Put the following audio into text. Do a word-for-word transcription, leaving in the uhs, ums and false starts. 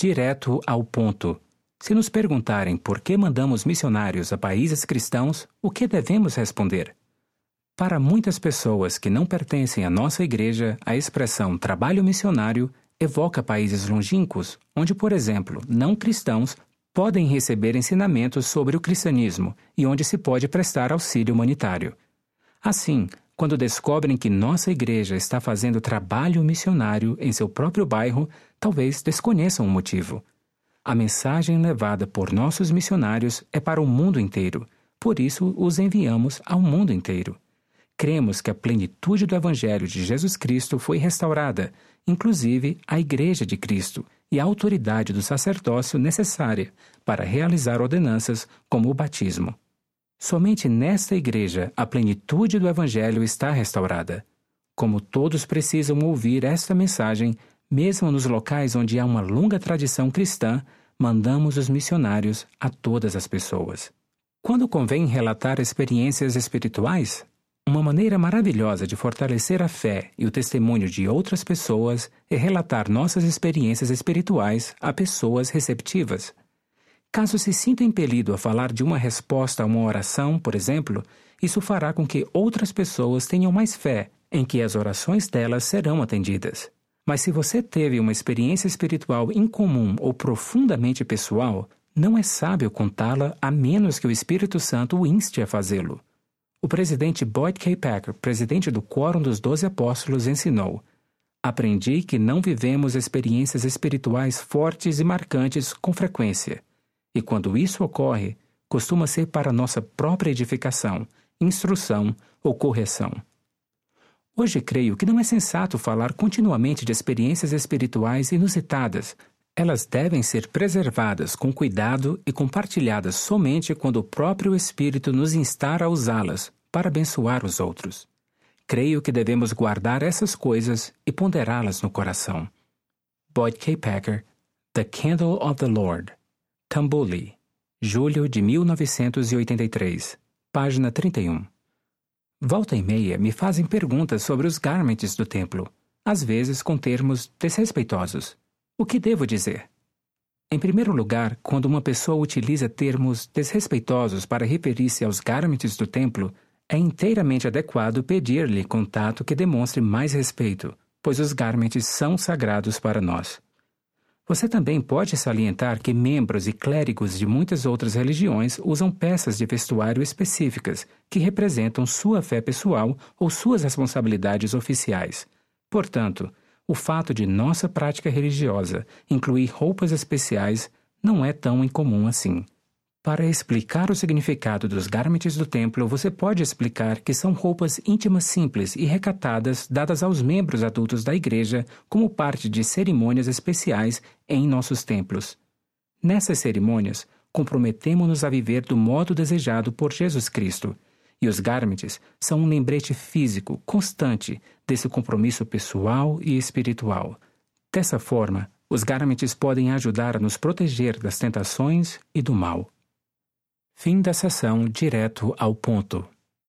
direto ao ponto. Se nos perguntarem por que mandamos missionários a países cristãos, o que devemos responder? Para muitas pessoas que não pertencem à nossa igreja, a expressão trabalho missionário evoca países longínquos, onde, por exemplo, não cristãos podem receber ensinamentos sobre o cristianismo e onde se pode prestar auxílio humanitário. Assim, quando descobrem que nossa igreja está fazendo trabalho missionário em seu próprio bairro, talvez desconheçam o motivo. A mensagem levada por nossos missionários é para o mundo inteiro, por isso os enviamos ao mundo inteiro. Cremos que a plenitude do Evangelho de Jesus Cristo foi restaurada, inclusive a Igreja de Cristo e a autoridade do sacerdócio necessária para realizar ordenanças como o batismo. Somente nesta igreja a plenitude do Evangelho está restaurada. Como todos precisam ouvir esta mensagem, mesmo nos locais onde há uma longa tradição cristã, mandamos os missionários a todas as pessoas. Quando convém relatar experiências espirituais, uma maneira maravilhosa de fortalecer a fé e o testemunho de outras pessoas é relatar nossas experiências espirituais a pessoas receptivas. Caso se sinta impelido a falar de uma resposta a uma oração, por exemplo, isso fará com que outras pessoas tenham mais fé em que as orações delas serão atendidas. Mas se você teve uma experiência espiritual incomum ou profundamente pessoal, não é sábio contá-la a menos que o Espírito Santo o inste a fazê-lo. O presidente Boyd K. Packer, presidente do Quórum dos Doze Apóstolos, ensinou: "Aprendi que não vivemos experiências espirituais fortes e marcantes com frequência. E quando isso ocorre, costuma ser para nossa própria edificação, instrução ou correção." Hoje creio que não é sensato falar continuamente de experiências espirituais inusitadas. Elas devem ser preservadas com cuidado e compartilhadas somente quando o próprio Espírito nos instar a usá-las para abençoar os outros. Creio que devemos guardar essas coisas e ponderá-las no coração. Boyd K. Packer, The Candle of the Lord, Tambuli, julho de mil novecentos e oitenta e três, página trinta e um. Volta e meia me fazem perguntas sobre os garments do templo, às vezes com termos desrespeitosos. O que devo dizer? Em primeiro lugar, quando uma pessoa utiliza termos desrespeitosos para referir-se aos garments do templo, é inteiramente adequado pedir-lhe contato que demonstre mais respeito, pois os garments são sagrados para nós. Você também pode salientar que membros e clérigos de muitas outras religiões usam peças de vestuário específicas que representam sua fé pessoal ou suas responsabilidades oficiais. Portanto, o fato de nossa prática religiosa incluir roupas especiais não é tão incomum assim. Para explicar o significado dos garments do templo, você pode explicar que são roupas íntimas simples e recatadas dadas aos membros adultos da igreja como parte de cerimônias especiais em nossos templos. Nessas cerimônias, comprometemo-nos a viver do modo desejado por Jesus Cristo, e os garments são um lembrete físico constante desse compromisso pessoal e espiritual. Dessa forma, os garments podem ajudar a nos proteger das tentações e do mal. Fim da sessão direto ao ponto.